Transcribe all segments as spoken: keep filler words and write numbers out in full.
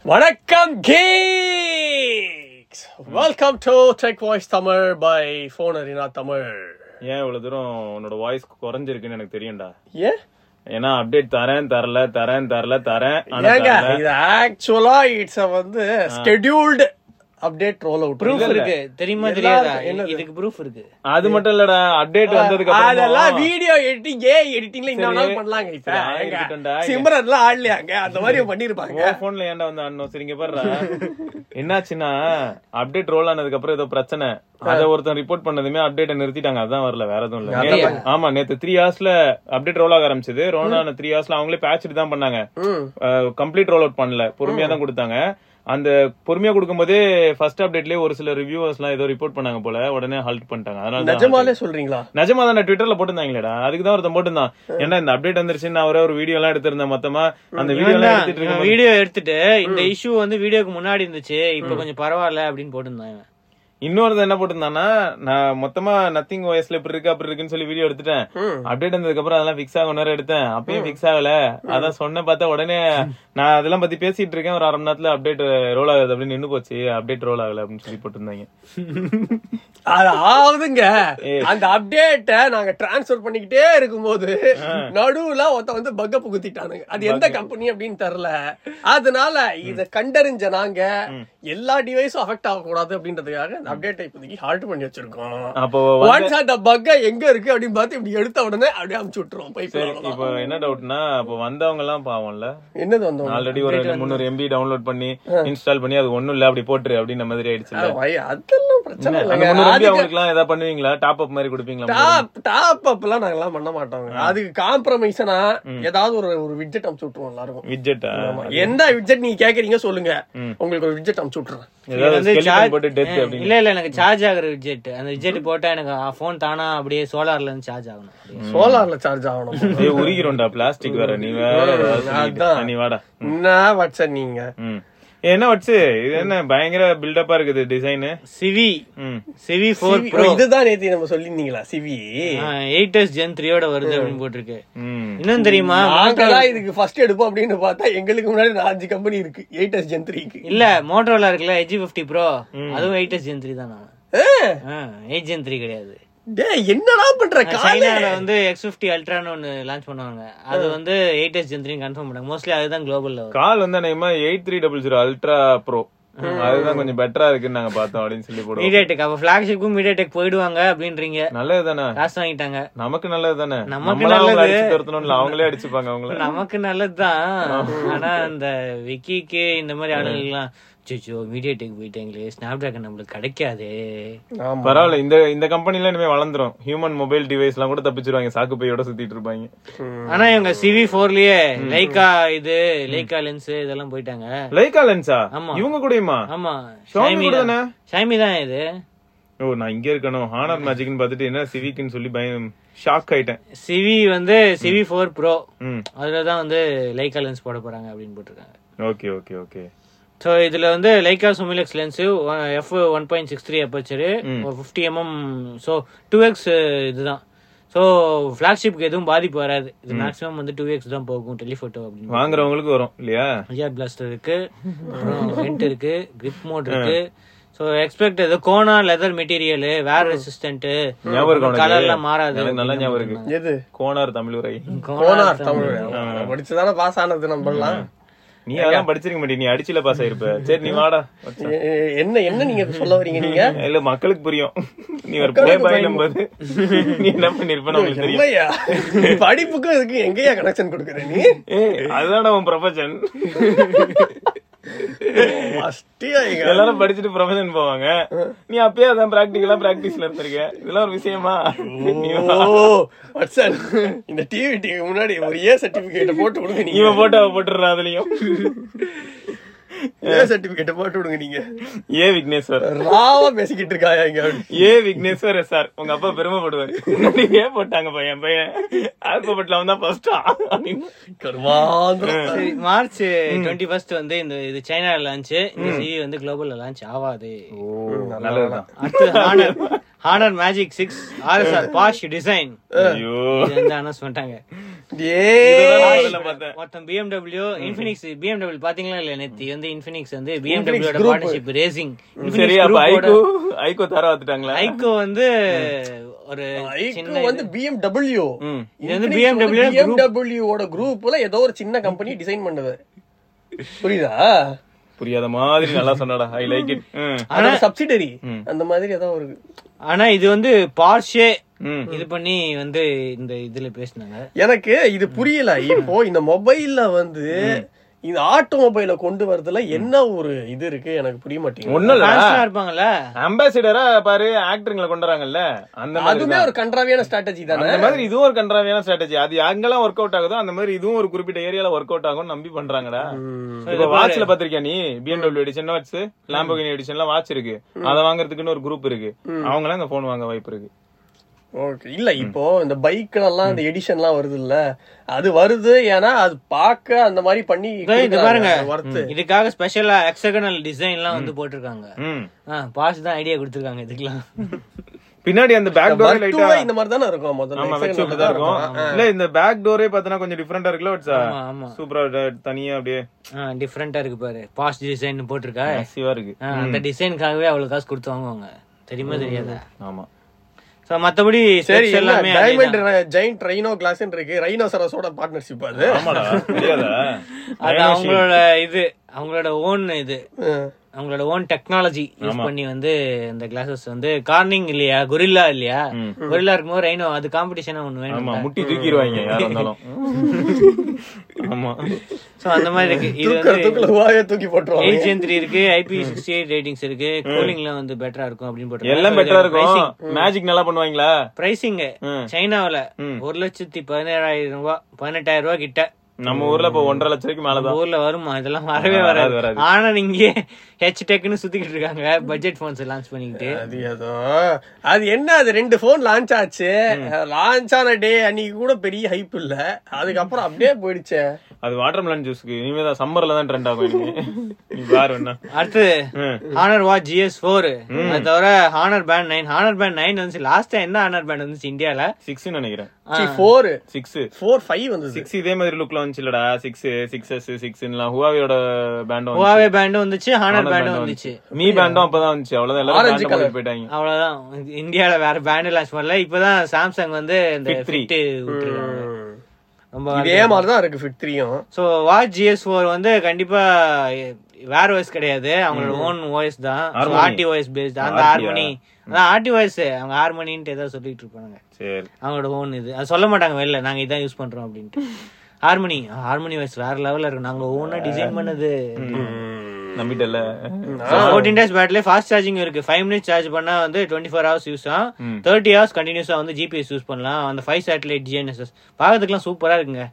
வணக்கம் geeks, welcome to Tech Voice Tamil by Phone Arena Tamil. ஏன் இவ்வளவு தூரம் உன்னோட வாய்ஸ் குறைஞ்சிருக்குன்னு எனக்கு தெரியும்டா. ஏன்? ஏன்னா அப்டேட் தரேன் தரல தரேன் தரல தரேன். இது ஆக்சுவலா இட்ஸ் வந்து scheduled update roll out. Proof இருக்கு தெரியுமா தெரியாதா? இதுக்கு ப்ரூஃப் இருக்கு. அது மட்டும் இல்லடா, அப்டேட் வந்ததுக்கு அப்புறம் அதெல்லாம் வீடியோ எடிட்டிங் ஏ எடிட்டிங்ல இன்னொரு பண்ணலாங்க. இப்ப சிம்ரன்லாம் ஆடலையாங்க, அந்த மாதிரி பண்ணிருப்பாங்க. போன்ல ஏன்டா வந்து அண்ணோ சரிங்க பாருடா. என்னாச்சுன்னா அப்டேட் ரோல் ஆனதுக்கு அப்புறம் ஏதோ பிரச்சனை, அத ஒருத்தன் ரிப்போர்ட் பண்ணதுமே அப்டேட் நிறுத்திட்டாங்க. அதான் வரல, வேற எதுவும் இல்ல. ஆமா, நேத்து த்ரீ ஹவர்ஸ்ல அப்டேட் ரோல் ஆக ஆரம்பிச்சது. ரோல் ஆன த்ரீ ஹவர்ஸ்ல அவங்களே பேட்ச் தான் பண்ணாங்க, கம்ப்ளீட் ரோல் அவுட் பண்ணல, பொறுமையா தான் கொடுத்தாங்க. அந்த பொறுமையா கொடுக்கும் போதே ஃபர்ஸ்ட் அப்டேட்லயே ஒரு சில ரிவ்யூவர்ஸ் எல்லாம் ஏதோ ரிப்போர்ட் பண்ணாங்க போல, உடனே ஹால்ட் பண்ணிட்டாங்க. அதனால நிஜமாலே சொல்றீங்களா? நிஜமா தான் ட்விட்டர்ல போட்டுருந்தாங்களேடா, அதுக்குதான் ஒருத்தன் போட்டுருந்தான். ஏன்னா இந்த அப்டேட் வந்துருச்சுன்னு அவரே ஒரு வீடியோ எல்லாம் எடுத்திருந்தேன். மொத்தமா அந்த வீடியோ எல்லாம் எடுத்துட்டு வீடியோ எடுத்துட்டு இந்த இஷ்யூ வந்து வீடியோக்கு முன்னாடி இருந்துச்சு, இப்ப கொஞ்சம் பரவாயில்ல அப்படின்னு போட்டுருந்தாங்க. இன்னொரு என்ன போட்டிருந்தானா, நான் மொத்தமா நத்திங் ஓஎஸ்ல இப்படி இருக்கு அப்படி இருக்குன்னு சொல்லி வீடியோ எடுத்துட்டேன். அப்டேட் வந்ததுக்கு அப்புறம் அதெல்லாம் பிக்ஸ் ஆகும் நேரம் எடுத்தேன், அப்பயும் பிக்ஸ் ஆகல. அதான் சொன்ன பார்த்தா உடனே நான் அதெல்லாம் பத்தி பேசிட்டு இருக்கேன், ஒரு அரை மணி நேரத்துல அப்டேட் ரோல் ஆகுது அப்படின்னு நின்னு போச்சு, அப்டேட் ரோல் ஆகல அப்படின்னு சொல்லி போட்டிருந்தாங்க. அது ஆகுதுங்க. அந்த அப்டேட்ட நாங்க டிரான்ஸ்பர் பண்ணிக்கிட்டே இருக்கும்போது நடுவுல ஒருத்த வந்து பக்க புகுத்திட்டானுங்க. அது எந்த கம்பெனி அப்படின்னு தெரியல. அதனால இத கண்டறிஞ்ச நாங்க எல்லா டிவைஸும் அஃபெக்ட் ஆகக்கூடாது அப்படின்றதுக்காக அப்டேட் இப்போதைக்கு ஹால்ட் பண்ணி வச்சிருக்கோம். அப்போ ஒன்ஸ் அந்த பக்க எங்க இருக்கு அப்படின்னு பார்த்து இப்படி எடுத்த உடனே அப்படியே அமுச்சு விட்டுருவோம். இப்போ என்ன டவுட்னா, அப்போ வந்தவங்க எல்லாம் பாவம்ல, என்னது வந்தவங்க ஆல்ரெடி ஒரு முன்னூறு எம்பி டவுன்லோட் பண்ணி இன்ஸ்டால் பண்ணி அது ஒண்ணும் இல்ல அப்படி போட்டுரு அப்படின்ற மாதிரி ஆயிடுச்சு. அதெல்லாம் பிரச்சனை இல்லைங்க. அவங்களுக்குலாம் ஏதாவது பண்ணுவீங்களா? டாப் அப் மாதிரி கொடுப்பீங்களா? டாப் அப் எல்லாம் நாங்க எல்லாம் பண்ண மாட்டோம். அதுக்கு காம்ப்ரமைஸ்னா ஏதாவது ஒரு ஒரு விட்ஜெட் அமுச்சு விட்டுருவோம் எல்லாருக்கும். விட்ஜெட்டா? எந்த விட்ஜெட் நீங்க கேக்குறீங்க சொல்லுங்க, உங்களுக்கு ஒரு விட்ஜெட் அமுச்சு விட்டுறேன். இல்ல இல்ல எனக்கு சார்ஜ் ஆகுற விட்ஜெட், அந்த விட்ஜெட் போட்டா எனக்கு போன் தானா அப்படியே சோலார்ல இருந்து சார்ஜ் ஆகணும். சோலார்ல சார்ஜ் ஆகணும். உருகிரும்டா பிளாஸ்டிக் வேற. நீ வேற நீ வாடா என்ன வாட்ஸ்அப் நீங்க என்ன வச்சு இது என்ன பயங்கர பில்டப்பா இருக்குது design. Civi Civi four bro, இதுதான் நேத்து நம்ம சொல்லிருந்தீங்களா? Civi eight S Gen three ஓட வருது அப்படின்னு போட்டிருக்கு. இன்னும் தெரியுமா, நாங்கதான் இதுக்கு ஃபர்ஸ்ட் எடுப்போம் அப்படின்னு பார்த்தா எங்களுக்கு முன்னாடி அஞ்சு கம்பெனி இருக்கு எயிட் எஸ் ஜென் த்ரீக்கு. இல்ல மோட்டோரோலா இருக்குல்ல எட்ஜ் பிப்டி ப்ரோ, அதுவும் எயிட் எஸ் ஜென் த்ரீ தான். எயிட் ஜென் த்ரீ கிடையாது. என்னடா பண்ற? சைனால வந்து எக்ஸ் பிப்டி அல்ட்ரான்னு ஒன்னு லான்ச் பண்ணுவாங்க, அது வந்து eight S Gen three confirm பண்ணாங்க. மோஸ்ட்லி அதுதான் குளோபல்ல கால் வந்து நம்ம eight three double zero ultra bro, அதுதான் கொஞ்சம் பெட்டரா இருக்குன்னு நாங்க பார்த்தோம் அப்படின்னு சொல்லி போடுவோம். மீடியாடெக் அப்ப ஃபிளாக்ஷிப்பும் மீடியாடெக் போயிடுவாங்க அப்படின்றீங்க. நல்லது தானே, காசு வாங்கிட்டாங்க. நமக்கு நல்லது தானே, நமக்கு நல்லது, அவங்களே அடிச்சுப்பாங்க அவங்கள. நமக்கு நல்லதுதான். ஆனா அந்த விக்கிக்கு இந்த மாதிரி ஆளுங்கெல்லாம் மீடியாடெக் போயிட்டாங்களே, ஸ்னாப் டிராகன் நம்மளுக்கு கிடைக்காது. பரவாயில்ல, இந்த இந்த கம்பெனில இனிமே வளர்ந்துரும். ஹியூமன் மொபைல் டிவைஸ் எல்லாம் கூட தப்பிச்சிருவாங்க, சாக்கு பையோட சுத்திட்டு இருப்பாங்க. ஆனா இவங்க சிவி போர்லயே லைகா இது லைகா லென்ஸ் இதெல்லாம் போயிட்டாங்க. லைகா லென்ஸா? இவங்க கூடயுமா? ஆமா, ஷாமி தானே. ஷாமி தான் இது. ஓ, நான் இங்க இருக்கணும் ஹானர் மேஜிக்னு பார்த்துட்டு என்ன சிவிக்குன்னு சொல்லி பயம் ஷாக் ஆயிட்டேன். சிவி வந்து சிவி ஃபோர் ப்ரோ, அதுலதான் வந்து லைகா லென்ஸ் போட போறாங்க அப்படின்னு போட்டிருக்காங்க. Okay okay okay. ஸோ இதுல வந்து Leica Summilux lens, F one point six three aperture, fifty mm, so two X இதுதான். ஸோ ஃபிளாக்ஷிப்க்கு எதுவும் பாதிப்பு வராது. இது மேக்ஸிமம் வந்து டூ எக்ஸ் தான் போகும் டெலிஃபோட்டோ அப்படின்னு வாங்குறவங்களுக்கு வரும் இல்லையா. ஐஆர் பிளாஸ்டர் இருக்கு, அப்புறம் வெண்ட் இருக்கு, கிரிப் மோட் இருக்கு. ஸோ எக்ஸ்பெக்ட் இது கோனா leather material, wear resistant, colour எல்லாம் மாறாது. நல்லா ஞாபகம் இருக்கு. எது கோனார் தமிழ் உரை? கோனார் தமிழ் படிச்சுதானே பாஸ் ஆனது நம்ம எல்லாம். நீ அதெல்லாம் படிச்சிருக்க மாட்டே, நீ அடிச்சுல பாஸ் ஆயிருப்ப. சரி நீ வாடா. என்ன என்ன நீங்க சொல்ல வரீங்க? நீங்க இல்ல மக்களுக்கு புரியும், நீ ஒரு பிளே பாயிலும் போது நீ என்ன பண்ணிருப்ப உங்களுக்கு தெரியும். படிப்புக்கும் இதுக்கு எங்கயா கனெக்ஷன் கொடுக்குற நீ? அதுதான் உன் ப்ரொஃபஷன். எல்லாரும் படிச்சுட்டு ப்ரொஃபஷன் போவாங்க, நீ அப்பயே அதான் பிராக்டிகலா பிராக்டிஸ்ல இருந்திருக்க. இதெல்லாம் ஒரு விஷயமா? இந்த டிவி டிவி முன்னாடி ஒரு ஏ சர்டிபிகேட் போட்டு விடுங்க. நீங்க போட்டோ போட்டுற அதுலயும் ஏ சர்டிபிகேட் போட்டு விடுங்க. நீங்க ஏ விக்னேஸ்வர் ராவா பேசிக்கிட்டு இருக்காயா? ஏ விக்னேஸ்வர் சார், உங்க அப்பா பெருமைப்படுவாரு. ஏ போட்டாங்க பையன் பையன் ஆல்பபெட்ல வந்தா ஃபர்ஸ்டா. மார்ச் டுவெண்ட்டி ஃபர்ஸ்ட் வந்து இந்த இது சைனால லான்ச், இந்த சிவி வந்து குளோபல்ல லான்ச் ஆவாது. நல்லதுதான். அடுத்து Honor Magic six RSR Porsche design announce பண்ணிட்டாங்க. மொத்தம் பிஎம்டபிள்யூ இன்ஃபினிக்ஸ் பிஎம்டபிள்யூ பாத்தீங்களா இல்ல நேத்து வந்து இன்ஃபினிக்ஸ் வந்து பிஎம்டபிள்யூட பார்ட்னர்ஷிப் ரேசிங் ஐகோ தர வந்துட்டாங்களா ஐகோ வந்து ஒரு சின்ன வந்து பிஎம்டபிள்யூ இது வந்து பிஎம்டபிள்யூ பிஎம்டபிள்யூவோட குரூப்ல ஏதோ ஒரு சின்ன கம்பெனி டிசைன் பண்ணுது. புரியுதா? புரியாத மாதிரி நல்லா சொன்னடா. I like it. ஆனா சப்சிடரி அந்த மாதிரி ஏதோ ஒரு. ஆனா இது வந்து பார்ஷே இது பண்ணி வந்து இந்த இதுல பேசினாங்க. எனக்கு இது புரியல. இப்போ இந்த மொபைல்ல வந்து இந்த ஆட்டோமொபைல கொண்டு வரதுல என்ன ஒரு இது இருக்கு எனக்கு புரிய மாட்டேங்குது. ஒண்ணும் இல்ல இருப்பாங்கல்ல அம்பாசிடரா பாரு ஆக்டர்ங்களை கொண்டு வராங்கல்ல அந்த அதுமே ஒரு கன்றாவியான ஸ்ட்ராட்டஜி தானே. அந்த மாதிரி இதுவும் ஒரு கன்றாவியான ஸ்ட்ராட்டஜி. அது எங்கெல்லாம் ஒர்க் அவுட் ஆகுதோ அந்த மாதிரி இதுவும் ஒரு குறிப்பிட்ட ஏரியால ஒர்க் அவுட் ஆகும் நம்பி பண்றாங்கடா. இப்ப வாட்ச்ல பாத்திருக்கியா நீ BMW edition watch Lamborghini edition எல்லாம் வாட்ச் இருக்கு. அதை வாங்குறதுக்குன்னு ஒரு குரூப் இருக்கு. அவங்க எல்லாம் இந்த போன் வாங்க வாய்ப்பு இருக்கு. ஓகே இல்ல இப்போ இந்த பைக்ல எல்லாம் இந்த எடிஷன் எல்லாம் வருது இல்ல அது வருது ஏன்னா அது பாக்க அந்த மாதிரி பண்ணி பாருங்க இதுக்காக ஸ்பெஷலா ஹெக்ஸாகனல் டிசைன் எல்லாம் வந்து போட்டிருக்காங்க. பாஸ் தான் ஐடியா கொடுத்திருக்காங்க இதுக்கெல்லாம். பின்னாடி அந்த பேக் டோர் லைட்டா இந்த மாதிரி தான இருக்கும். முதல்ல வெச்சு தான் இருக்கும். இல்ல இந்த பேக் டோரே பார்த்தா கொஞ்சம் டிஃபரண்டா இருக்குல. ஆமா சூப்பரா தனியா அப்படியே டிஃபரண்டா இருக்கு பாரு. பாஸ் டிசைன் போட்டிருக்கா சிவா இருக்கு. அந்த டிசைனுக்காகவே அவ்வளவு காசு கொடுத்து வாங்குவாங்க. தெரியுமா தெரியாதா? ஆமா. சோ மத்தபடி சரி எல்லாமே டைமண்ட் ஜெயண்ட் ரைனோ கிளாஸ் இருக்கு. ரைனோசரஸோட பார்ட்னர்ஷிப் அது. ஆமாடா தெரியாதா? அது அவங்களோட இது அவங்களோட ஓன் இது அவங்களோட ஓன் டெக்னாலஜி யூஸ் பண்ணி வந்து இந்த கிளாஸஸ் வந்து கார்னிங் இல்லையா கொரில்லா இல்லையா கொரில்லா இருக்கும்போது ரைனோ அது காம்படிஷனா ஒண்ணு வேணும். முட்டி தூக்கிடுவாங்க யாரா இருந்தாலும். ஆமா சோ அந்த மாதிரி இருக்கு. இது வந்து வாயை தூக்கி போட்டுருவாங்க. எயிட் ஜென் த்ரீ இருக்கு. ஐபி சிக்ஸ்டி எயிட் ரேட்டிங்ஸ் இருக்கு. கூலிங்லாம் வந்து பெட்டரா இருக்கும் அப்படின்னு போட்டு எல்லாம் பெட்டரா இருக்கும். மேஜிக் நல்லா பண்ணுவாங்களா? பிரைசிங் சைனாவுல ஒரு லட்சத்தி பதினேழாயிரம் ரூபாய் பதினெட்டாயிரம் ரூபாய் கிட்ட. நம்ம ஊர்ல இப்ப ஒன்றரை லட்சம் ரூபாய்க்கு மேலதான். ஊர்ல வருமா இதெல்லாம்? வரவே வராது. ஆனா நீங்க ஹெச் டெக்னு சுத்திக்கிட்டு இருக்காங்க பட்ஜெட் போன்ஸ் லான்ச் பண்ணிக்கிட்டு. அது ஏதோ அது என்ன அது ரெண்டு போன் லான்ச் ஆச்சு. லான்ச் ஆன டே அன்னைக்கு கூட பெரிய ஹைப் இல்ல. அதுக்கப்புறம் அப்படியே போயிடுச்சு. அது வாட்டர்மெலன் ஜூஸ்க்கு இனிமேதான் சம்மர்ல தான் ட்ரெண்ட் ஆகும். அடுத்து ஹானர் வாட்ச் ஜிஎஸ் ஃபோர். அது தவிர Honor band nine. Honor band nine வந்துச்சு. லாஸ்ட் என்ன ஹானர் பேண்ட் வந்துச்சு இந்தியால? சிக்ஸ் நினைக்கிறேன். ஃபோர் சிக்ஸ் ஃபோர் ஃபைவ் வந்து சிக்ஸ் இதே மாதிரி லுக்ல வந்துச்சுலடா. சிக்ஸ் சிக்ஸ் எஸ் சிக்ஸ் ஹுவாவேயோட பேண்டும் ஹுவாவே பேண்டும் வந்துச்சு. ஹானர் பேண்டும் வந்துச்சு. மீ பேண்டும் அப்பதான் வந்துச்சு. அவ்வளவுதான் எல்லாரும் போயிட்டாங்க. அவ்வளவுதான். இந்தியால வேற பேண்ட் லான்ச் பண்ணல. இப்பதான் சாம்சங் வந்து இந்த ஃபிட் இதே மாதிரிதான் இருக்கு ஃபிட் த்ரீயும். சோ வாட்ச் ஜிஎஸ் ஃபோர் வந்து கண்டிப்பா வேற ஓஎஸ் கிடையாது. அவங்களோட ஓன் ஓஎஸ் தான். RT OS based. அந்த ஹார்மனி அதான் ஆர்டி ஓஎஸ். அவங்க ஹார்மனின்னு ஏதாவது சொல்லிட்டு இருப்பாங்க. அவங்களோட ஓன் இது அது சொல்ல மாட்டாங்க வெளில நாங்க இதான் யூஸ் பண்றோம் அப்படின்ட்டு. ஹார்மனி ஹார்மனி வாய்ஸ் வேற லெவல்ல இருக்கு. நாங்க ஓனா டிசைன் பண்ணது. நம்பிட்டல. Fourteen days battery fast charging இருக்கு. ஃபைவ் மினிட்ஸ் சார்ஜ் பண்ணா வந்து டுவெண்ட்டி ஃபோர் ஹவர்ஸ் யூஸ் ஆகும். தேர்ட்டி ஹவர்ஸ் கண்டினியூஸா வந்து ஜிபிஎஸ் யூஸ் பண்ணலாம். அந்த ஃபைவ் சேட்டலைட் ஜிஎன்எஸ்எஸ் பாக்கிறதுக்குலாம் சூப்பரா இருக்குங்க.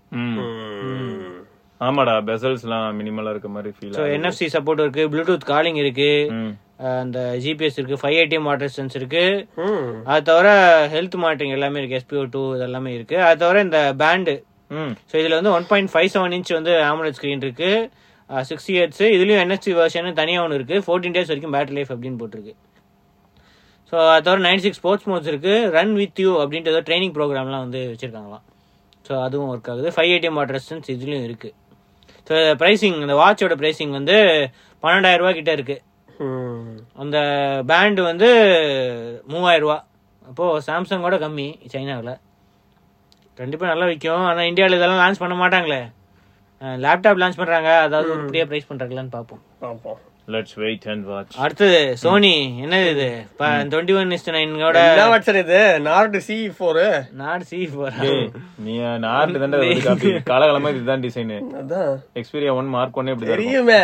ஆமாடா பெசல்ஸ்லாம் மினிமலா இருக்க மாதிரி ஃபீல். சோ என்எஃப்சி சப்போர்ட் இருக்கு. ப்ளூடூத் காலிங் இருக்கு. அந்த ஜிபிஎஸ் இருக்கு. ஃபைவ் ஏடிஎம் வாட்டர் சென்ஸ் இருக்கு. அது தவிர ஹெல்த் மானிட்டரிங் எல்லாமே இருக்கு. எஸ்பிஓ டூ இதெல்லாமே இருக்கு. அது தவிர இந்த பேண்டு. சோ இதுல வந்து one point five seven inch வந்து ஆமோலெட் ஸ்கிரீன் இருக்கு. Sixty hertz. இதுலயும் என்எஃப்சி வெர்ஷன் தனியா ஒன்று இருக்கு. ஃபோர்டீன் டேஸ் வரைக்கும் பேட்டரி லைஃப் அப்படின்னு போட்டிருக்கு. ஸோ அது தவிர நைன்டி சிக்ஸ் ஸ்போர்ட்ஸ் மோட்ஸ் இருக்கு. ரன் வித் யூ அப்படின்ட்டு ஏதோ ட்ரைனிங் ப்ரோக்ராம்லாம் வந்து வச்சிருக்காங்களாம். ஸோ அதுவும் ஒர்க் ஆகுது. ஃபைவ் ஏடிஎம் வாட்டர் ரெசிஸ்டன்ஸ் இதுலயும் இருக்கு. ஸோ பிரைசிங் இந்த வாட்சோட பிரைசிங் வந்து பன்னெண்டாயிரம் ரூபாய் கிட்ட இருக்கு. அந்த பேண்ட் வந்து மூவாயிரம் ரூபா. அப்போ சாம்சங்கோட கம்மி சைனாவில். கண்டிப்பா நல்லா விற்கும். ஆனா இந்தியாவில் இதெல்லாம் லான்ச் பண்ண மாட்டாங்களே. லேப்டாப் லான்ச் பண்றாங்க. அதாவது ஒரு பெரிய பிரைஸ் பண்றாங்களான்னு பாப்போம். பாப்போம். Let's wait and watch. அடுத்து சோனி என்னது இது டுவெண்ட்டி ஒன் இஸ்டு நைனோட என்ன வாட்சர் இது? Nord C four. Nord C four. நீ நார்டு தான்டா இது காப்பி. காலகாலமா இதுதான் டிசைன். அதான் எக்ஸ்பீரியா ஒன் மார்க் ஒன் இப்படி தெரியுமே.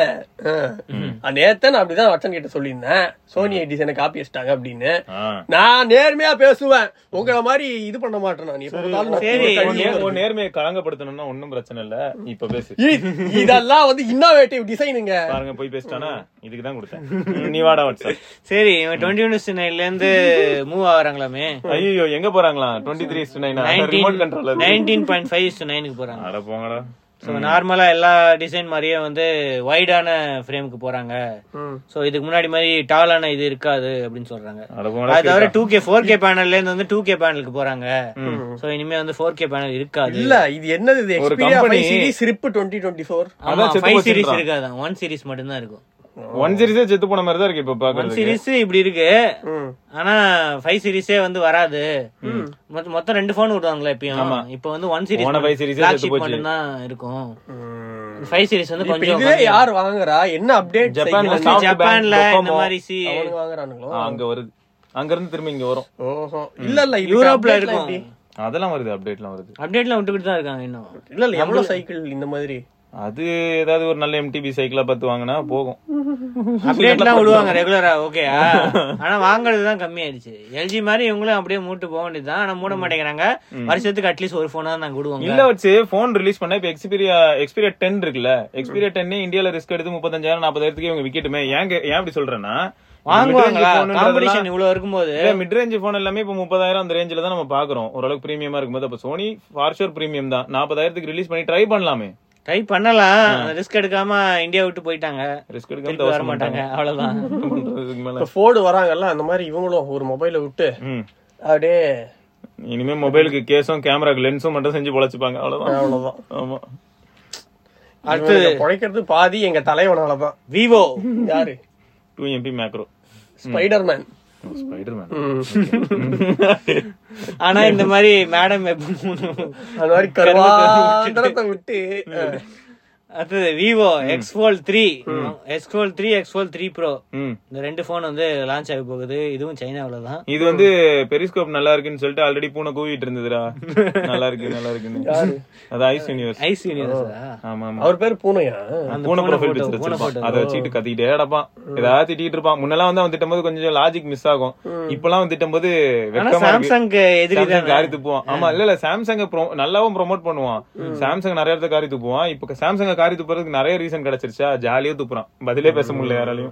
நேத்து நான் அப்படிதான் வச்சன் கிட்ட சொல்லியிருந்தேன். சோனி டிசைனை காப்பி வச்சிட்டாங்க அப்படின்னு. நான் நேர்மையா பேசுவேன். உங்களை மாதிரி இது பண்ண மாட்டேன். நான் சரி நேர்மையை களங்கப்படுத்தணும்னா ஒன்னும் பிரச்சனை இல்ல. இப்ப பேசு. இதெல்லாம் வந்து இன்னோவேட்டிவ் டிசைனுங்க. பாருங்க போய் பேசிட்டானா இதுக்குதான் கொடுத்தேன். நீ வாடா வாட்ஸ்அப். சரி டுவெண்ட்டி ஒன் இஸ்டு நைன்ல இருந்து மூவ் ஆகுறாங்களாமே. ஐயோ எங்க போறாங்களா? Twenty three is to nine remote control. Nineteen point five is to நைனுக்கு போறாங்க. அட போங்கடா. ஸோ நார்மலா எல்லா டிசைன் மாதிரியே வந்து வைடான ஃப்ரேமுக்கு போறாங்க. ஸோ இதுக்கு முன்னாடி மாதிரி டாலான இது இருக்காது அப்படின்னு சொல்றாங்க. அது தவிர டூ கே ஃபோர் கே பேனல்ல இருந்து வந்து டூ கே பேனலுக்கு போறாங்க. ஸோ இனிமே வந்து ஃபோர் கே பேனல் இருக்காது. இல்ல இது என்னது இது எக்ஸ்பீரியா ஃபைவ் சீரிஸ் ரிப் டுவெண்ட்டி டுவெண்ட்டி ஃபோர். ஆமா ஃபைவ் சீரிஸ் இருக்காது, ஒன் சீரிஸ் மட்டும் தான் இருக்கும். ஒன் சீரிஸே செத்து போன மாதிரி தான் இருக்கு இப்ப பாக்குறது. ஒன் சீரிஸ் இப்படி இருக்கு, ஆனா ஃபைவ் சீரிஸே வந்து வராது. மொத்தம் ரெண்டு போன் விடுவாங்களா எப்பயும். இப்ப வந்து ஒன் சீரிஸ் மட்டும் தான் இருக்கும். ஃபைவ் சீரிஸ் வந்து கொஞ்சம் யார் வாங்குறா? என்ன அப்டேட்? ஜப்பான்ல ஜப்பான்ல இந்த மாதிரி சி வாங்குறானுங்களோ அங்க வருது, அங்க இருந்து திரும்ப இங்க வரும். ஓஹோ இல்ல இல்ல யூரோப்ல இருக்கும். அதெல்லாம் வருது, அப்டேட்லாம் வருது. அப்டேட்லாம் விட்டுக்கிட்டு தான் இருக்காங்க இன்னும். இல்ல இல்ல எவ்வளவு சைக்கிள் இந்த மாதிரி அது ஏதாவது ஒரு நல்ல எம்டிபி சைக்கிளா பார்த்து வாங்கினா போகும். அப்டேட்லாம் விடுவாங்க ரெகுலரா, ஓகே. ஆனா வாங்குறதுதான் கம்மி ஆயிடுச்சு. எல்ஜி மாதிரி இவங்களும் அப்படியே மூட்டு போக வேண்டியதுதான். ஆனா மூட மாட்டேங்கிறாங்க. வருஷத்துக்கு அட்லீஸ்ட் ஒரு போனா நாங்க விடுவாங்க. இல்ல வச்சு போன் ரிலீஸ் பண்ணா இப்ப எக்ஸ்பீரியா எக்ஸ்பீரியா டென் இருக்குல்ல, எக்ஸ்பீரியா டென் இந்தியால ரிஸ்க் எடுத்து முப்பத்தஞ்சாயிரம் நாற்பதாயிரத்துக்கு இவங்க விக்கெட்டுமே. ஏன் ஏன் அப்படி சொல்றேன்னா வாங்குவாங்களா காம்படிஷன் இவ்வளவு இருக்கும்போது. மிட் ரேஞ்ச் போன் எல்லாமே இப்ப முப்பதாயிரம் அந்த ரேஞ்சில தான் நம்ம பாக்குறோம். ஓரளவுக்கு பிரீமியமா இருக்கும்போது அப்ப சோனி ஃபார்ஷூர் பிரீமியம் தான். நாற்பதாயிரத்துக்கு ரிலீஸ் பண்ணி ட்ரை பண்ணலாமே. ட்ரை பண்ணலாம். ரிஸ்க் எடுக்காம இந்தியா விட்டு போயிட்டாங்க. ரிஸ்க் எடுக்காம வர மாட்டாங்க, அவ்வளவுதான். ஃபோர்டு வராங்கல்ல அந்த மாதிரி இவங்களும் ஒரு மொபைலை விட்டு அப்படியே இனிமே மொபைலுக்கு கேஸும் கேமராக்கு லென்ஸும் மட்டும் செஞ்சு பொழைச்சுப்பாங்க. அவ்வளவுதான் அவ்வளவுதான். ஆமா அடுத்து பொழைக்கிறது பாதி எங்க தலைவனாலதான். விவோ யாரு? Two MP macro Spiderman. Spiderman. ஆனா இந்த மாதிரி மேடம் அந்த மாதிரி கருவாந்தரத்தை விட்டு அடுத்தது Vivo X fold three X fold three X fold three pro இந்த ரெண்டு போன் வந்து லான்ச் ஆக போகுது. இதுவும் சைனாவில தான். இது வந்து பெரிஸ்கோப் நல்லா இருக்குன்னு சொல்லிட்டு ஆல்ரெடி பூனை கூவிட்டு இருந்ததுடா. நல்லா இருக்கு நல்லா இருக்குன்னு. அது ஐஸ் யூனிவர்ஸ். Ice universe. ஆமா ஆமா. அவர் பேர் பூனையா? அந்த பூனை ப்ரொஃபைல் பிக்சர் வச்சிருப்பான். அத வச்சிட்டு கத்திட்டே அடப்பான். ஏதாவது திட்டிட்டு இருப்பான். முன்னெல்லாம் வந்து அவன் திட்டும்போது கொஞ்சம் லாஜிக் மிஸ் ஆகும். இப்பெல்லாம் அவன் திட்டும்போது வெக்கமா சாம்சங் எதிரி தான் காரி துப்புவான். ஆமா இல்ல இல்ல சாம்சங் நல்லாவும் ப்ரோமோட் பண்ணுவான். சாம்சங் நிறைய இடத்துல காரி துப்புவான். இப்ப சாம்சங் காரி துப்புறதுக்கு நிறைய ரீசன் கிடைச்சிருச்சா, ஜாலியா துப்புறான். பதிலே பேச முடியல யாராலையும்.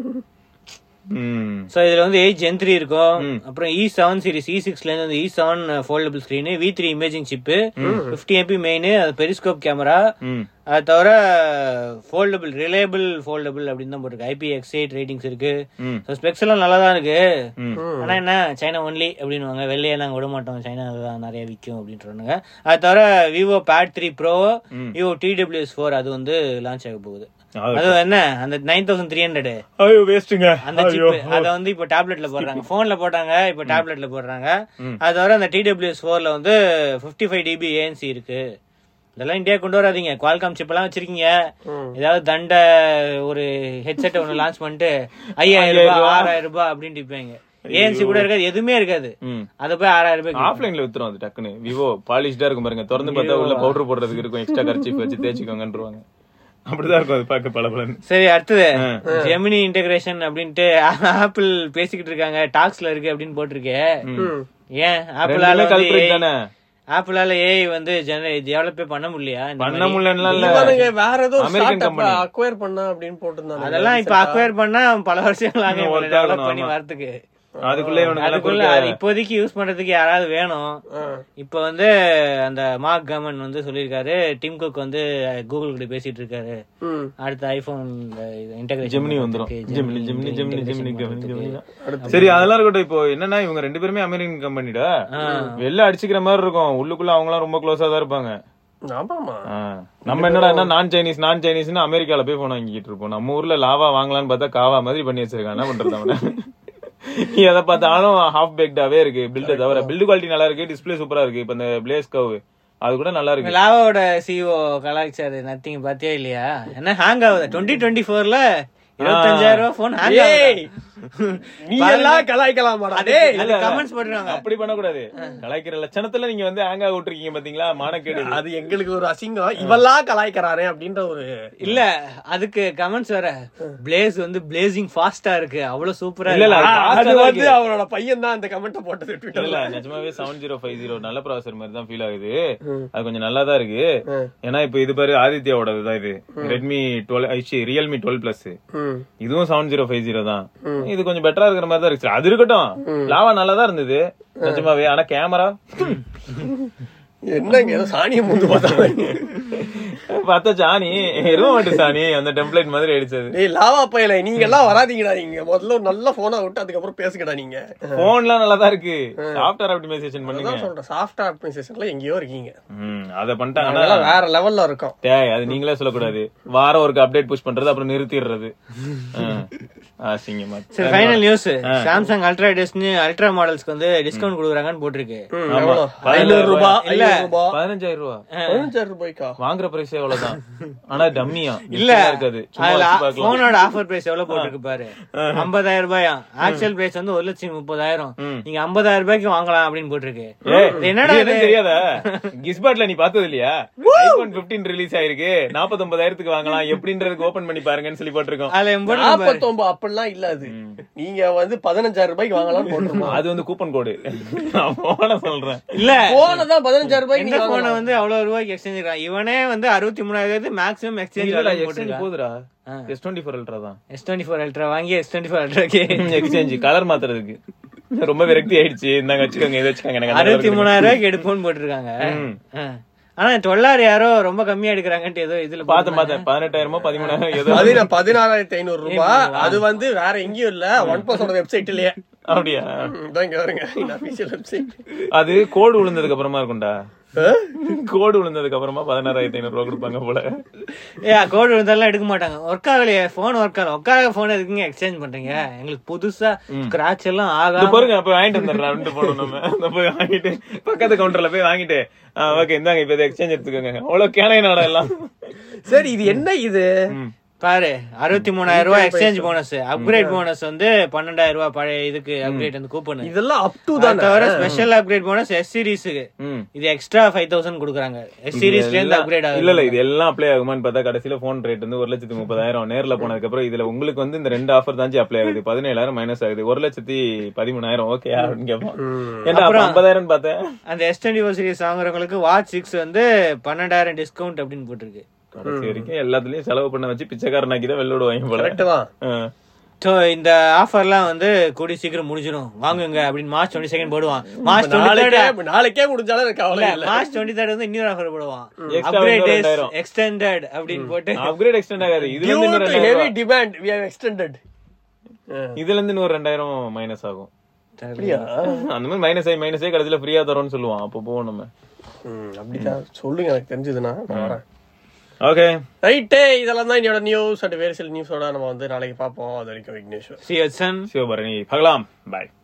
சோ இதுல வந்து எயிட் ஜென் த்ரீ இருக்கும். அப்புறம் இ செவன் சீரிஸ் இ சிக்ஸ்ல இருந்து E seven foldable screen, V three imaging chip, fifty MP main, அது பெரிஸ்கோப் கேமரா. அது தவிர ஃபோல்டபிள் ரிலையபிள் ஃபோல்டபிள் அப்படின்னு தான் போட்டிருக்கு. ஐபி எக்ஸ் எயிட் ரேட்டிங்ஸ் இருக்கு. ஸ்பெக்ஸ் எல்லாம் நல்லா தான் இருக்கு. ஆனா என்ன சைனா ஒன்லி அப்படின்னு வெளியே நாங்க விட மாட்டோம், சைனா தான் நிறைய விற்கும் அப்படின்றாங்க. அது தவிர Vivo pad three pro, Vivo T W S four அது வந்து லான்ச் ஆக போகுது. அது என்ன அந்த நைன் தௌசண்ட் த்ரீ ஹண்ட்ரட் அந்த சிப் அத வந்து இப்ப டேப்லெட்ல போடுறாங்க. போன்ல போட்டாங்க, இப்ப டேப்லெட்ல போடுறாங்க. அது தவிர அந்த டி டபிள்யூ எஸ் ஃபோர்ல வந்து பிப்டி ஃபைவ் டிபி ஏஎன்சி இருக்கு. இதெல்லாம் இந்தியா கொண்டு வராதீங்க. குவால்காம் சிப் எல்லாம் வச்சிருக்கீங்க. ஏதாவது தண்ட ஒரு ஹெட்செட் ஒண்ணு லான்ச் பண்ணிட்டு ஐயாயிரம் ரூபாய் ஆறாயிரம் ரூபாய் அப்படின்னு டிப்பாங்க. ஏஎன்சி கூட இருக்காது, எதுவுமே இருக்காது. அத போய் ஆறாயிரம் ரூபாய் ஆஃப்லைன்ல வித்துரும். அது டக்குன்னு விவோ பாலிஷ்டா இருக்கும் பாருங்க. திறந்து பார்த்தா உள்ள பவுடர் போடுறதுக்கு இருக்கும். எக்ஸ்ட்ரா கர்ச்சீப் வச்சு தேய்ச்சிக்கோங்கன்றுவாங்க. அப்படிதான் இருக்கும் அது பாக்க பலபலன்னு. சரி அடுத்தது ஜெமினி இன்டகிரேஷன் அப்படின்ட்டு ஆப்பிள் பேசிக்கிட்டு இருக்காங்க. டாக்ஸ்ல இருக்கு அப்படின்னு போட்டிருக்கேன். ஏன் ஆப்பிளால தானே ஆப்பிளால ஏஐ வந்து டெவலப்பே பண்ண முடியலையா? பண்ண முடியல. வேற ஏதோ அமெரிக்கன் கம்பெனி அக்வயர் பண்ணா அப்படின்னு போட்டுருந்தாங்க. அதெல்லாம் இப்ப அக்வயர் பண்ணா பல வருஷங்கள் ஆகும் டெவலப் பண்ணி வரதுக்கு. அதுக்குள்ள இப்போதைக்கு யூஸ் பண்றதுக்கு யாராவது வேணும். இப்ப வந்து அந்த மார்க் கமன் வந்து சொல்லிருக்காரு, டிம் குக் வந்து கூகுள் கிட்ட பேசிட்டு இருக்காரு. அடுத்த ஐபோன் ஜெமினி வந்துரும். சரி அதெல்லாம் இருக்கட்டும். இப்போ என்னன்னா இவங்க ரெண்டு பேருமே அமெரிக்கன் கம்பெனிடா, வெளில அடிச்சுக்கிற மாதிரி இருக்கும். உள்ளுக்குள்ள அவங்க எல்லாம் ரொம்ப க்ளோஸா தான் இருப்பாங்க. நம்ம என்னடா நான் சைனீஸ் நான் சைனீஸ்னு அமெரிக்கால போய் போன் வாங்கிட்டு இருப்போம். நம்ம ஊர்ல லாவா வாங்கலாம்னு பார்த்தா காவா மாதிரி பண்ணி வச்சிருக்காங்க. என்ன பண்றது அவன? எதை பார்த்தாலும் ஹாஃப் பேக்டாவே இருக்கு. பில்ட் தவிர பில்டு குவாலிட்டி நல்லா இருக்கு, டிஸ்பிளே சூப்பரா இருக்கு. இப்ப இந்த பிளேஸ் கவ் அது கூட நல்லா இருக்கு. லாவாவோட சிஓ கலாச்சார நத்திங் பாத்தியா இல்லையா? என்ன ஹேங் ஆகுது டுவெண்ட்டி டுவெண்ட்டி ஃபோர்ல இருபத்தஞ்சாயிரம் ரூபாய் போன் ஹேங் ஆகுது. நீ எல்லாம் கலாய்க்கலாமாடா? கமெண்ட்ஸ் போடுறாங்க. அப்படி பண்ண கூடாது. கலாய்க்கிற லட்சணத்துல நீங்க வந்து ஹேங் ஆக விட்டுருக்கீங்க பாத்தீங்களா? மானக்கேடு. அது எங்களுக்கு ஒரு அசிங்கம். இவெல்லாம் கலாய்க்கிறாரே அப்படின்ற ஒரு இல்ல அதுக்கு கமெண்ட்ஸ் வர பிளேஸ் வந்து பிளேசிங் ஃபாஸ்டா இருக்கு, அவ்வளவு சூப்பரா. இல்ல அது வந்து அவரோட பையன் தான் அந்த கமெண்ட் போட்டது ட்விட்டர்ல. நிஜமாவே செவன் ஜீரோ ஃபைவ் ஜீரோ நல்ல ப்ராசஸர் மாதிரி தான் ஃபீல் ஆகுது. அது கொஞ்சம் நல்லா தான் இருக்கு. ஏன்னா இப்ப இது பாரு ஆதித்யாவோடதுதான் இது. Redmi twelve Realme twelve plus இதுவும் செவன் ஜீரோ ஃபைவ் ஜீரோ தான். இது கொஞ்சம் பெட்டரா இருக்கிற மாதிரி தான் இருக்கு. அது இருக்கட்டும், லாவா நல்லா தான் இருந்தது நிஜமாவே. ஆனா கேமரா என்னங்க ஏதோ சாணியை முந்து பார்த்தா பார்த்தா சாணி எருவ மாட்டு சாணி அந்த டெம்ப்ளேட் மாதிரி அடிச்சது. டேய் லாவா பையல நீங்க எல்லாம் வராதீங்கடா, நீங்க முதல்ல ஒரு நல்ல போனை விட்டு அதுக்கப்புறம் பேசுங்கடா. நீங்க போன்லாம் நல்லா தான் இருக்கு, சாஃப்ட்வேர் ஆப்டிமைசேஷன் பண்ணுங்க. அதான் சொல்றேன், சாஃப்ட்வேர் ஆப்டிமைசேஷன்ல எங்கேயோ இருக்கீங்க. ம் அத பண்ணிட்டாங்க, அதெல்லாம் வேற லெவல்ல இருக்கும். டேய் அது நீங்களே சொல்லக்கூடாது. வாரம் ஒரு அப்டேட் புஷ் பண்றது அப்புறம் நிறுத்திடுறது. அசிங்கமா. சரி, final news. Samsung ultra edition ultra மாடல்ஸ்க்கு வந்து டிஸ்கவுண்ட் கொடுக்குறாங்கன்னு போட்டிருக்கு. ஐநூறு ரூபாய் இல்ல பதினஞ்சாயிரம் ரூபாய் பதினஞ்சாயிரம் ரூபாய்க்கா வாங்குற பிரைஸ் எவ்வளவுதான். ஆனா டம்மியா இல்ல இருக்காது. போனோட ஆஃபர் பிரைஸ் எவ்வளவு போட்டிருக்கு பாரு, ஐம்பதாயிரம் ரூபாயா. ஆக்சுவல் பிரைஸ் வந்து ஒரு லட்சம் முப்பதாயிரம். நீங்க ஐம்பதாயிரம் ரூபாய்க்கு வாங்கலாம் அப்படின்னு போட்டிருக்கு. என்னடா தெரியாதா? கிஸ்பாட்ல நீ பார்த்தது இல்லையா? ஐபோன் பதினைந்து ரிலீஸ் ஆயிருக்கு, நாற்பத்தி ஒன்பதாயிரத்துக்கு வாங்கலாம் எப்படின்றதுக்கு ஓபன் பண்ணி பாருங்கன்னு சொல்லி போட்டிருக்கோம். நாற்பத்தி ஒன்பது அப்படிலாம் இல்ல, அது நீங்க வந்து பதினஞ்சாயிரம் ரூபாய்க்கு வாங்கலாம் போட்டுருக்கோம். அது வந்து கூப்பன் கோடு. நான் போன சொல்றேன் இல்ல, போனதான் பதினஞ்சாயிரம் ரூபாய்க்கு. இந்த போனை வந்து அவ்வளவு ரூபாய்க்கு எக்ஸ்சேஞ்ச் இருக்கான். இவனே வந்து அறுபத்தி மூணாயிரத்து மேக்ஸிமம் எக்ஸ்சேஞ்ச் போதுடா. எஸ் டுவெண்ட்டி ஃபோர் அல்ட்ரா தான். எஸ் டுவெண்ட்டி ஃபோர் அல்ட்ரா வாங்கி எஸ் டுவெண்ட்டி ஃபோர் அல்ட்ராக்கு எக்ஸ்சேஞ்ச் கலர் மாத்துறதுக்கு ரொம்ப விரக்தி ஆயிடுச்சு. இந்தாங்க வச்சுக்கோங்க, இதை வச்சுக்கோங்க. அறுபத்தி மூணாயிரம் ரூபாய்க்கு எடுப்போம்னு போட்டிருக்காங்க. ஆனா டுவெல்லார் யாரோ ரொம்ப கம்மியா எடுக்கிறாங்கன்ட்டு ஏதோ இதுல பார்த்தேன் பார்த்தேன் பதினெட்டாயிரமோ பதிமூணாயிரம் ஏதோ பதினாறாயிரத்தி ஐநூறு ரூபாய். அது வந்து வேற எங்கேயும் இல்ல, ஒன் பிளஸோட வெப்சைட்லயே. அப்படியா? இங்க வருங்க அபிஷியல் வெப்சைட். அது கோடு விழுந்ததுக்கு அப்புறமா இருக்கும்டா. கோடு விழுந்ததுக்கு அப்புறமா பதினாறாயிரத்தி ஐநூறு ரூபாய் கொடுப்பாங்க போல. ஏ கோடு விழுந்தாலும் எடுக்க மாட்டாங்க. ஒர்க் ஆகலையே போன், ஒர்க் ஆகல. ஒர்க் ஆக போன் எதுக்குங்க எக்ஸ்சேஞ்ச் பண்றீங்க? எங்களுக்கு புதுசா ஸ்கிராட்ச் எல்லாம் ஆகாது பாருங்க. அப்ப வாங்கிட்டு வந்துடுறேன் ரெண்டு போன். நம்ம போய் வாங்கிட்டு பக்கத்து கவுண்டர்ல போய் வாங்கிட்டு ஓகே இந்தாங்க இப்ப எக்ஸ்சேஞ்ச் எடுத்துக்கோங்க. அவ்வளவு கேளைய நாடா எல்லாம். சரி இது என்ன இது பாரு, அறுபத்தி மூணாயிரம் ரூபாய் எக்ஸ்சேஞ்ச் போனஸ். அப்கிரேட் போனஸ் வந்து பன்னெண்டாயிரம் ரூபாய் பழைய இதுக்கு அப்கிரேட் வந்து கூப்பன். இதெல்லாம் அப் டு தான். தவிர ஸ்பெஷல் அப்கிரேட் போனஸ் எஸ் சீரிஸ்க்கு இது எக்ஸ்ட்ரா ஃபைவ் தௌசண்ட் கொடுக்குறாங்க. எஸ் சீரிஸ்ல இருந்து அப்கிரேட் ஆகுது. இல்ல இல்ல இது எல்லாம் அப்ளை ஆகுமான்னு பார்த்தா கடைசியில போன் ரேட் வந்து ஒரு லட்சத்தி முப்பதாயிரம். நேர்ல போனதுக்கு அப்புறம் இதுல உங்களுக்கு வந்து இந்த ரெண்டு ஆஃபர் தான் அப்ளை ஆகுது. பதினேழாயிரம் மைனஸ் ஆகுது, ஒரு லட்சத்தி பதிமூணாயிரம். ஓகே அப்படின்னு கேட்போம். ஏன்னா ஐம்பதாயிரம் பார்த்தேன். அந்த எஸ் டுவெண்ட்டி ஃபோர் சீரிஸ் வாங்குறவங்களுக்கு வாட்ச் சிக்ஸ் வந்து பன்னெண்டாயிரம் டிஸ்கவுண்ட் அப்படின்னு போட்டிருக்கு. கடைசி வரைக்கும் எல்லாத்துலயும் செலவு பண்ண வச்சு பிச்சைக்காரனாக்கி தான் வெளியோட வாங்கி போல. சோ இந்த ஆஃபர்லாம் வந்து கூடி சீக்கிரம் முடிஞ்சிடும் வாங்குங்க அப்படின்னு மார்ச் டுவெண்ட்டி செகண்ட் போடுவான். மார்ச் டுவெண்ட்டி நாளைக்கே முடிஞ்சாலும் எனக்கு கவலை இல்ல. மார்ச் டுவெண்ட்டி தேர்ட் வந்து இன்னொரு ஆஃபர் போடுவான். அப்கிரேட் எக்ஸ்டெண்டட் அப்படின்னு போட்டு அப்கிரேட் எக்ஸ்டெண்ட் ஆகாது. இதுல இருந்து heavy demand we have extended. இதுல இருந்து இன்னொரு ரெண்டாயிரம் மைனஸ் ஆகும். அந்த மாதிரி மைனஸ் ஆகி மைனஸே கடைசியில ஃப்ரீயா தரோம்னு சொல்லுவான். அப்போ போவோம் நம்ம. அப்படிதான் சொல்லுங்க, எனக்கு தெரிஞ்சதுன்னா நான் வரேன். ஓகே ரைட்டே, இதெல்லாம் தான் என்னோட நியூஸ். அண்ட் வேறு சில நியூஸோட நம்ம வந்து நாளைக்கு பார்ப்போம். அது வரைக்கும் விக்னேஸ்வர், சிவபரணி, பார்க்கலாம். பாய்.